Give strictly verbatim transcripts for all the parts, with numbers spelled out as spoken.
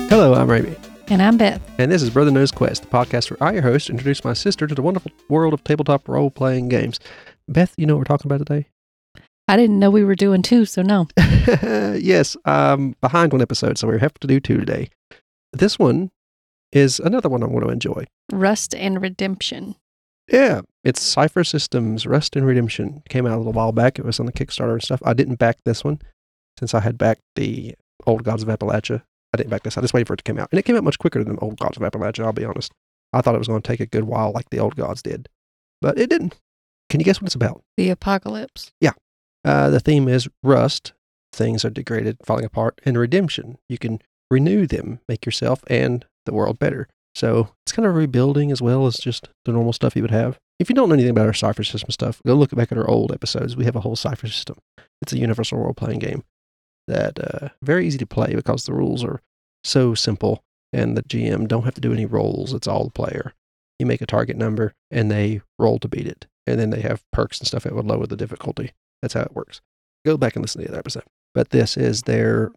Hello, I'm Raimi. And I'm Beth. And this is Brother Knows Quest, the podcast where I, your host, introduce my sister to the wonderful world of tabletop role-playing games. Beth, you know what we're talking about today? I didn't know we were doing two, so no. Yes, I'm behind one episode, so we have to do two today. This one is another one I'm going to enjoy. Rust and Redemption. Yeah, it's Cypher Systems, Rust and Redemption. It came out a little while back. It was on the Kickstarter and stuff. I didn't back this one since I had backed the Old Gods of Appalachia. I didn't back this. I just waited for it to come out. And it came out much quicker than Old Gods of Appalachia, I'll be honest. I thought it was going to take a good while like the Old Gods did. But it didn't. Can you guess what it's about? The Apocalypse. Yeah. Uh, the theme is rust. Things are degraded, falling apart, and redemption. You can renew them, make yourself and the world better. So it's kind of rebuilding as well as just the normal stuff you would have. If you don't know anything about our Cypher System stuff, go look back at our old episodes. We have a whole Cypher System. It's a universal role-playing game that uh, very easy to play because the rules are so simple and the G M don't have to do any rolls. It's all the player. You make a target number and they roll to beat it. And then they have perks and stuff that would lower the difficulty. That's how it works. Go back and listen to the other episode. But this is their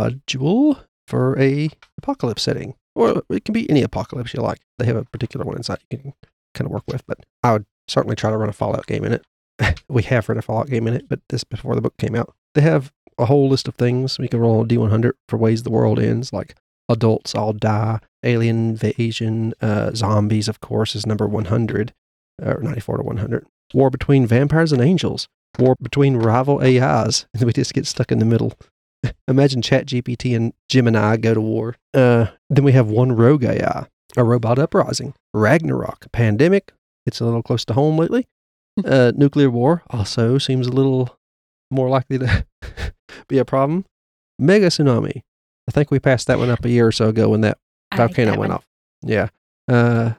module for a apocalypse setting. Or it can be any apocalypse you like. They have a particular one inside you can kind of work with. But I would certainly try to run a Fallout game in it. We have run a Fallout game in it, but this before the book came out. They have a whole list of things. We can roll a D one hundred for ways the world ends, like adults all die, alien invasion, uh, zombies, of course, is number one hundred, or ninety-four to one hundred. War between vampires and angels. War between rival A Is. And we just get stuck in the middle. Imagine ChatGPT and Gemini go to war. Uh, then we have one rogue A I, a robot uprising, Ragnarok, a pandemic. It's a little close to home lately. Uh, nuclear war also seems a little more likely to be a problem. Mega tsunami. I think we passed that one up a year or so ago when that volcano went off. Yeah. Uh,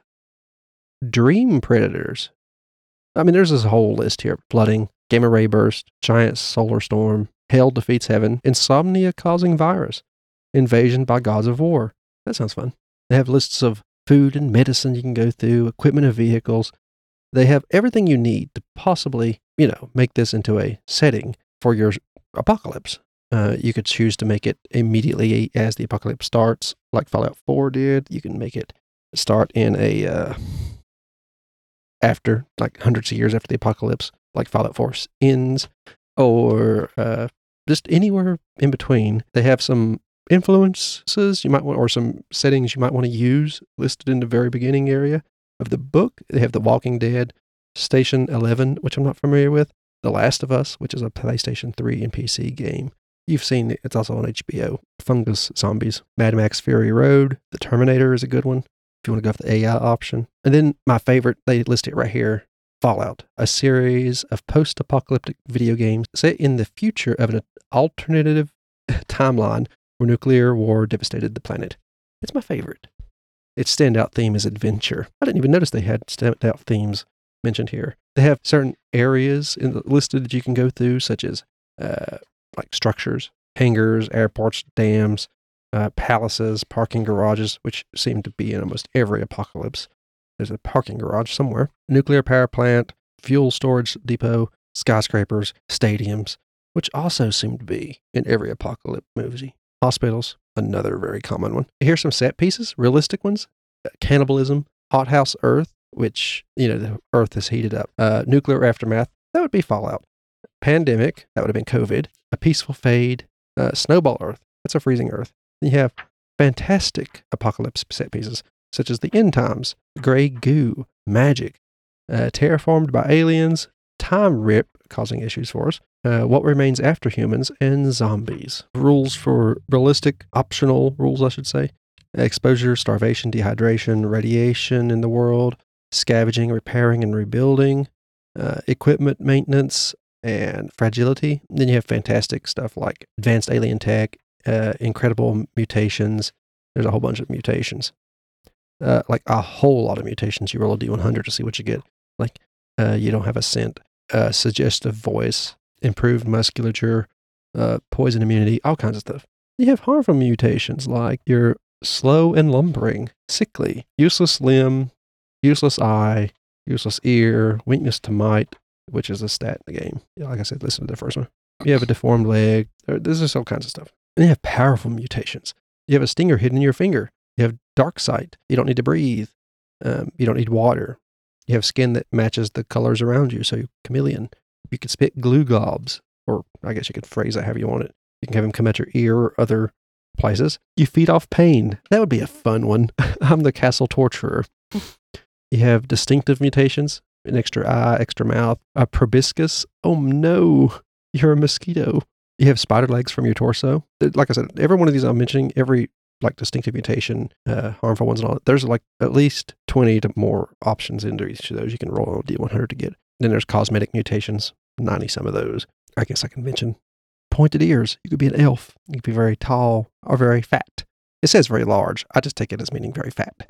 dream predators. I mean, there's this whole list here. Flooding, gamma ray burst, giant solar storm, hell defeats heaven, insomnia causing virus, invasion by gods of war. That sounds fun. They have lists of food and medicine you can go through, equipment and vehicles. They have everything you need to possibly, you know, make this into a setting for your apocalypse. Uh, you could choose to make it immediately as the apocalypse starts, like Fallout four did. You can make it start in a, uh, after, like hundreds of years after the apocalypse, like Fallout four ends, or uh, just anywhere in between. They have some influences you might want, or some settings you might want to use listed in the very beginning area of the book. They have The Walking Dead, Station eleven, which I'm not familiar with, The Last of Us, which is a PlayStation three and P C game. You've seen it. It's also on H B O. Fungus Zombies, Mad Max Fury Road, The Terminator is a good one if you want to go for the A I option. And then my favorite, they list it right here, Fallout, a series of post-apocalyptic video games set in the future of an alternative timeline where nuclear war devastated the planet. It's my favorite. Its standout theme is adventure. I didn't even notice they had standout themes mentioned here. They have certain areas in the listed that you can go through, such as uh, like structures, hangars, airports, dams, uh, palaces, parking garages, which seem to be in almost every apocalypse. There's a parking garage somewhere. Nuclear power plant, fuel storage depot, skyscrapers, stadiums, which also seem to be in every apocalypse movie. Hospitals, another very common one. Here's some set pieces, realistic ones. Cannibalism, hothouse Earth, which, you know, the Earth is heated up. Uh, nuclear aftermath, that would be Fallout. Pandemic, that would have been COVID. A peaceful fade. Uh, snowball Earth, that's a freezing Earth. Then you have fantastic apocalypse set pieces, such as the end times, gray goo, magic, uh, terraformed by aliens, time rip, causing issues for us, uh, what remains after humans, and zombies. Rules for realistic, optional rules, I should say. Exposure, starvation, dehydration, radiation in the world, scavenging, repairing, and rebuilding, uh, equipment maintenance, and fragility. Then you have fantastic stuff like advanced alien tech, uh, incredible mutations. There's a whole bunch of mutations. Uh, like a whole lot of mutations. You roll a D one hundred to see what you get. Like, uh, you don't have a scent, uh, suggestive voice, improved musculature, uh, poison immunity, all kinds of stuff. You have harmful mutations like you're slow and lumbering, sickly, useless limb, useless eye, useless ear, weakness to might, which is a stat in the game. Yeah, like I said, listen to the first one. You have a deformed leg. There's just all kinds of stuff. And you have powerful mutations. You have a stinger hidden in your finger. You have dark sight. You don't need to breathe. Um, you don't need water. You have skin that matches the colors around you, so you're chameleon. You can spit glue globs, or I guess you could phrase it however you want it. You can have them come at your ear or other places. You feed off pain. That would be a fun one. I'm the castle torturer. You have distinctive mutations, an extra eye, extra mouth, a proboscis. Oh no, you're a mosquito. You have spider legs from your torso. Like I said, every one of these I'm mentioning, every like distinctive mutation, uh, harmful ones and all that, there's like at least twenty to more options into each of those you can roll on a D one hundred to get. Then there's cosmetic mutations, ninety some of those. I guess I can mention pointed ears. You could be an elf. You could be very tall or very fat. It says very large. I just take it as meaning very fat.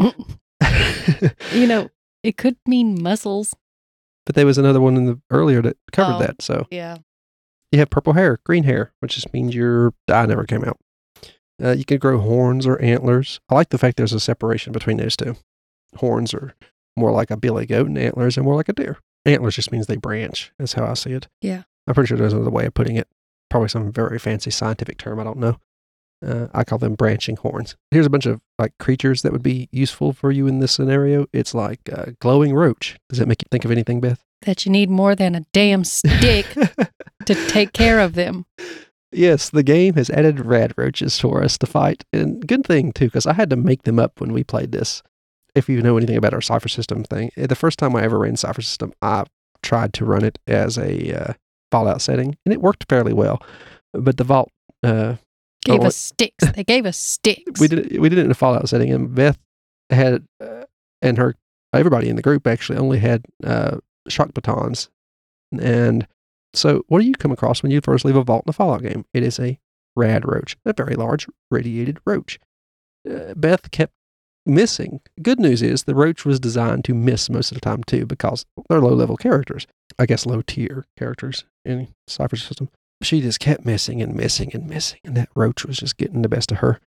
You know, it could mean muscles. But there was another one in the earlier that covered Oh. that. So Yeah. you have purple hair, green hair, which just means your eye never came out. Uh, you could grow horns or antlers. I like the fact there's a separation between those two. Horns are more like a billy goat, and antlers are more like a deer. Antlers just means they branch. That's how I see it. Yeah. I'm pretty sure there's another way of putting it. Probably some very fancy scientific term. I don't know. Uh, I call them branching horns. Here's a bunch of like creatures that would be useful for you in this scenario. It's like a glowing roach. Does that make you think of anything, Beth? That you need more than a damn stick to take care of them. Yes, the game has added rad roaches for us to fight. And good thing, too, because I had to make them up when we played this. If you know anything about our Cypher System thing, the first time I ever ran Cypher System, I tried to run it as a uh, Fallout setting, and it worked fairly well. But the Vault... Uh, Gave oh, us sticks. They gave us sticks. we did it, we did it in a Fallout setting, and Beth had, uh, and her, everybody in the group actually only had uh, shock batons. And so what do you come across when you first leave a vault in a Fallout game? It is a rad roach, a very large radiated roach. Uh, Beth kept missing. Good news is the roach was designed to miss most of the time too, because they're low-level characters. I guess low-tier characters in Cypher System. She just kept missing and missing and missing, and that roach was just getting the best of her.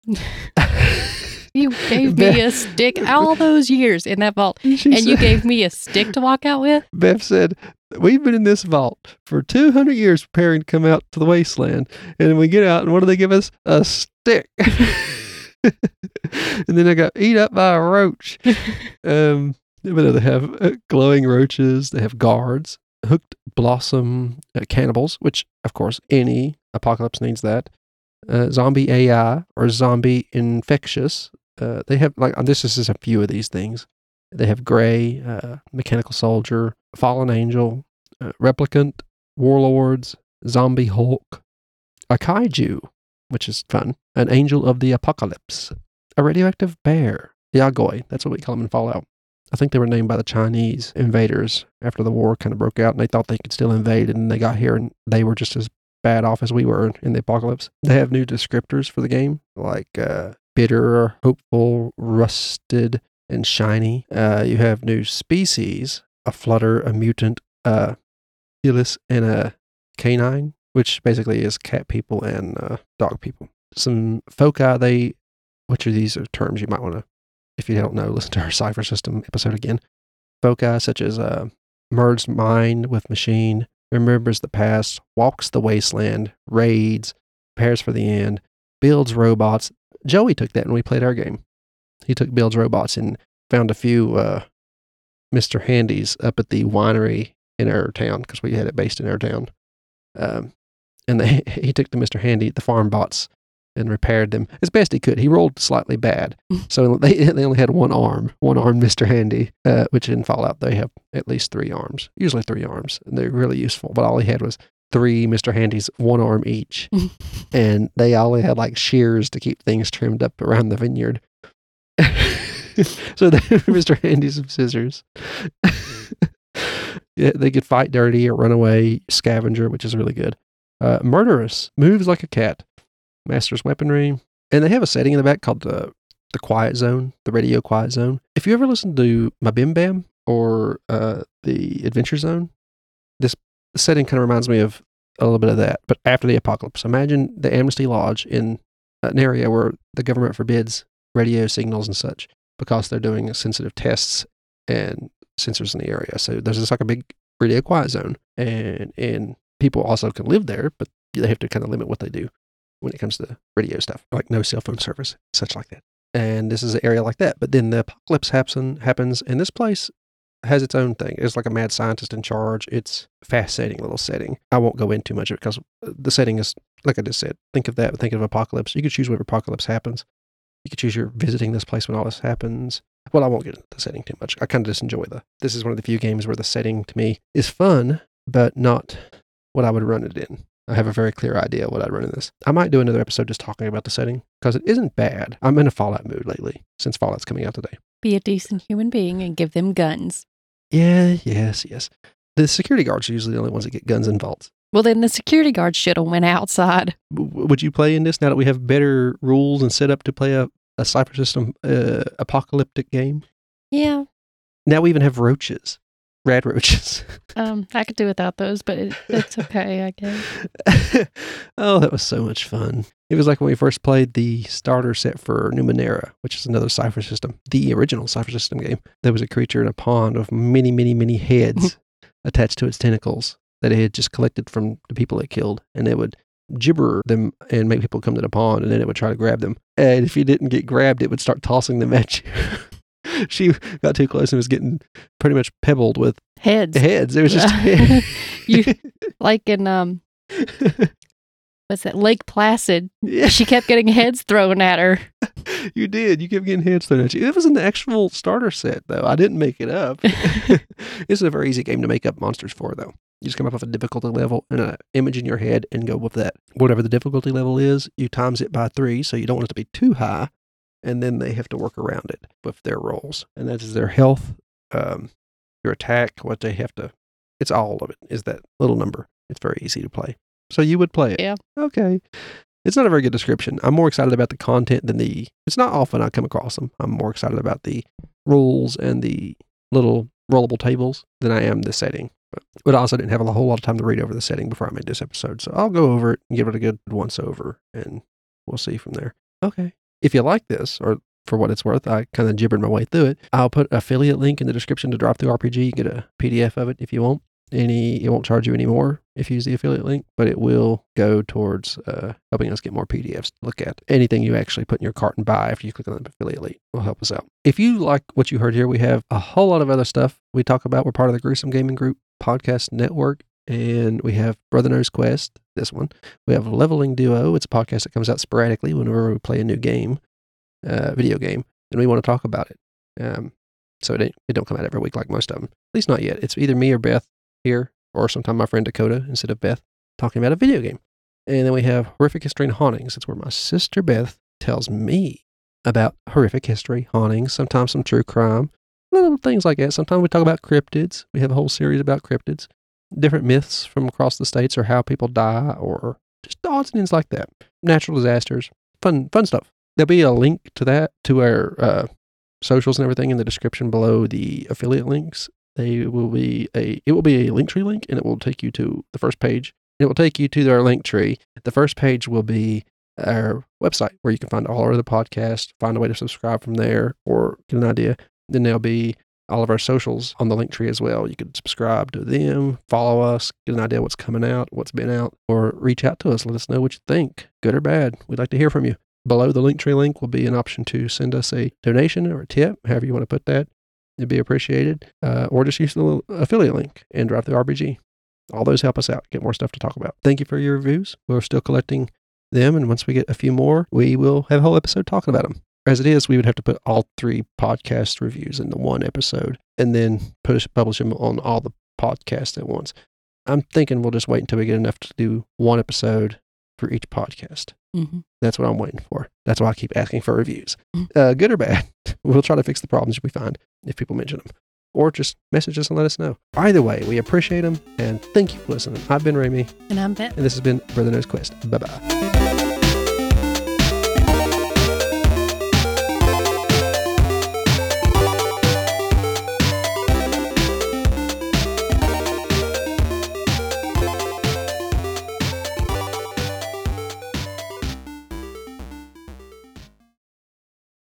You gave me a stick all those years in that vault, She and you said- gave me a stick to walk out with? Beth said, we've been in this vault for two hundred years preparing to come out to the wasteland. And we get out, and what do they give us? A stick. And then I got eat up by a roach. Um, but no, they have uh, glowing roaches. They have guards, hooked blossom uh, cannibals, which, of course, any apocalypse needs that. Uh, zombie A I or zombie infectious. Uh, they have, like, this is just a few of these things. They have gray, uh, mechanical soldier, fallen angel, uh, replicant, warlords, zombie hulk, a kaiju, which is fun, an angel of the apocalypse, a radioactive bear, Yagoi. That's what we call them in Fallout. I think they were named by the Chinese invaders after the war kind of broke out, and they thought they could still invade, and they got here, and they were just as bad off as we were in the apocalypse. They have new descriptors for the game, like uh, bitter, hopeful, rusted, and shiny. Uh, you have new species, a flutter, a mutant, a Ulysses, and a canine, which basically is cat people and uh, dog people. Some foci, they, which are these are terms you might want to, if you don't know, listen to our Cypher System episode again. Foci such as uh, merged mind with machine, remembers the past, walks the wasteland, raids, prepares for the end, builds robots. Joey took that when we played our game. He took builds robots and found a few uh, Mister Handys up at the winery in our town, because we had it based in our town. Um, and they, he took the Mister Handy, the farm bots, and repaired them as best he could. He rolled slightly bad. So they they only had one arm, one arm Mister Handy, uh, which in Fallout they have at least three arms, usually three arms. And they're really useful. But all he had was three Mister Handys, one arm each. And they all had like shears to keep things trimmed up around the vineyard. So they were Mister Handy's scissors. Yeah, they could fight dirty or run away, scavenger, which is really good. Uh, murderous, moves like a cat, masters weaponry, and they have a setting in the back called the the quiet zone, the radio quiet zone. If you ever listen to My Bim Bam or uh, the Adventure Zone, this setting kind of reminds me of a little bit of that, but after the apocalypse. Imagine the Amnesty Lodge in an area where the government forbids radio signals and such because they're doing sensitive tests and sensors in the area. So there's just like a big radio quiet zone, and and people also can live there, but they have to kind of limit what they do. when it comes to radio stuff, like no cell phone service, such like that. And this is an area like that. But then the apocalypse happen, happens, and this place has its own thing. It's like a mad scientist in charge. It's a fascinating little setting. I won't go into much of it because the setting is, like I just said, think of that, think of apocalypse. You could choose whatever apocalypse happens. You could choose you're visiting this place when all this happens. Well, I won't get into the setting too much. I kind of just enjoy the, this is one of the few games where the setting to me is fun, but not what I would run it in. I have a very clear idea what I'd run in this. I might do another episode just talking about the setting because it isn't bad. I'm in a Fallout mood lately since Fallout's coming out today. Be a decent human being and give them guns. Yeah, yes, yes. The security guards are usually the only ones that get guns and vaults. Well, then the security guard should have went outside. W- would you play in this now that we have better rules and set up to play a, a Cypher System uh, apocalyptic game? Yeah. Now we even have roaches. Rad roaches. Um, I could do without those, but it, it's okay, I guess. Oh, that was so much fun. It was like when we first played the starter set for Numenera, which is another Cypher System, the original Cypher System game. There was a creature in a pond with many, many, many heads attached to its tentacles that it had just collected from the people it killed, and it would gibber them and make people come to the pond, and then it would try to grab them. And if you didn't get grabbed, it would start tossing them at you. She got too close and was getting pretty much pebbled with heads. Heads. It was just you like in um, what's that? Lake Placid. Yeah. She kept getting heads thrown at her. You did. You kept getting heads thrown at you. It was an actual starter set, though. I didn't make it up. It's a very easy game to make up monsters for, though. You just come up with a difficulty level and an image in your head and go with that. Whatever the difficulty level is, you times it by three, so you don't want it to be too high. And then they have to work around it with their rolls. And that is their health, um, your attack, what they have to, it's all of it, is that little number. It's very easy to play. So you would play it? Yeah. Okay. It's not a very good description. I'm more excited about the content than the, it's not often I come across them. I'm more excited about the rules and the little rollable tables than I am the setting. But, but I also didn't have a whole lot of time to read over the setting before I made this episode. So I'll go over it and give it a good once over and we'll see from there. Okay. If you like this, or for what it's worth, I kind of gibbered my way through it. I'll put an affiliate link in the description to DriveThruRPG. You can get a P D F of it if you want. Any, it won't charge you any more if you use the affiliate link, but it will go towards uh, helping us get more P D Fs to look at. Anything you actually put in your cart and buy after you click on the affiliate link will help us out. If you like what you heard here, we have a whole lot of other stuff we talk about. We're part of the Gruesome Gaming Group podcast network. And we have Brother Knows Quest, this one. We have Leveling Duo. It's a podcast that comes out sporadically whenever we play a new game, uh, video game, and we want to talk about it. Um, so it, it don't come out every week like most of them. At least not yet. It's either me or Beth here, or sometimes my friend Dakota instead of Beth talking about a video game. And then we have Horrific History and Hauntings. It's where my sister Beth tells me about horrific history, hauntings, sometimes some true crime, little things like that. Sometimes we talk about cryptids. We have a whole series about cryptids. Different myths from across the states or how people die or just odds and ends like that. Natural disasters. Fun fun stuff. There'll be a link to that, to our uh, socials and everything in the description below the affiliate links. They will be a, it will be a Linktree link and it will take you to the first page. It will take you to our Linktree. The first page will be our website where you can find all our other podcasts, find a way to subscribe from there or get an idea. Then there'll be all of our socials on the Linktree as well. You could subscribe to them, follow us, get an idea what's coming out, what's been out, or reach out to us. Let us know what you think, good or bad. We'd like to hear from you. Below the Linktree link will be an option to send us a donation or a tip, however you want to put that. It'd be appreciated. Uh, or just use the affiliate link and DriveThruRPG. All those help us out, get more stuff to talk about. Thank you for your reviews. We're still collecting them, and once we get a few more, we will have a whole episode talking about them. As it is, we would have to put all three podcast reviews into one episode and then push, publish them on all the podcasts at once. I'm thinking we'll just wait until we get enough to do one episode for each podcast. Mm-hmm. That's what I'm waiting for. That's why I keep asking for reviews. Mm-hmm. Uh, good or bad, we'll try to fix the problems we find if people mention them. Or just message us and let us know. Either way, we appreciate them, and thank you for listening. I've been Rami. And I'm Beth. And this has been Brother Knows Quest. Bye-bye.